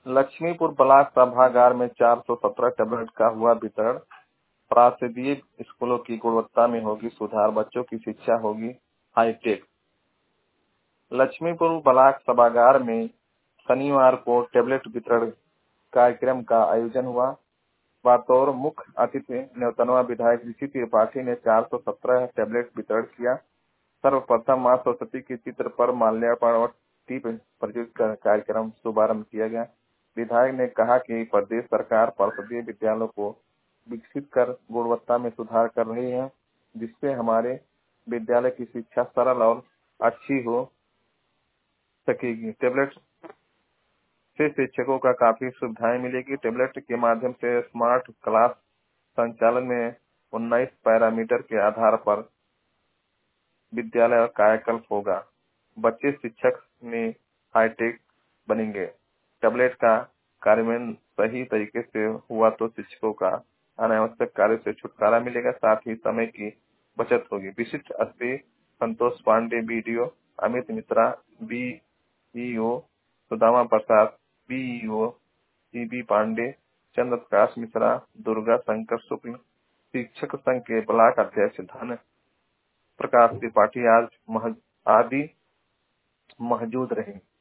Laxmipur block सभागार में 417 tablet का हुआ वितरण। प्राथमिक स्कूलों की गुणवत्ता में होगी सुधार, बच्चों की शिक्षा होगी हाईटेक। लक्ष्मीपुर ब्लॉक सभागार में शनिवार को टैबलेट वितरण कार्यक्रम का आयोजन हुआ। बतौर मुख्य अतिथि न्योतनवा विधायक ऋषि त्रिपाठी ने 417 टैबलेट वितरण किया। सर्वप्रथम मां सरस्वती के चित्र पर माल्यार्पण और दीप प्रज्वलित कर कार्यक्रम शुभारंभ किया गया। विधायक ने कहा कि प्रदेश सरकार परिषदीय विद्यालयों को विकसित कर गुणवत्ता में सुधार कर रही है, जिससे हमारे विद्यालय की शिक्षा सरल और अच्छी हो सकेगी। टैबलेट से शिक्षकों का काफी सुविधाएं मिलेगी। टैबलेट के माध्यम से स्मार्ट क्लास संचालन में 19 पैरामीटर के आधार पर विद्यालय कायाकल्प होगा। बच्चे शिक्षक में हाईटेक बनेंगे। टैबलेट का कार्यान्वयन सही तरीके से हुआ तो शिक्षकों का अनावश्यक कार्य से छुटकारा मिलेगा, साथ ही समय की बचत होगी। विशिष्ट अतिथि Santosh Pandey BDO, Amit Mishra BEO, Sudama Prasad BEO, CB Pandey, Chandra Prakash Mishra, Durga Shankar Shukla, शिक्षक संघ के ब्लॉक अध्यक्ष धन प्रकाश त्रिपाठी आदि मौजूद रहे।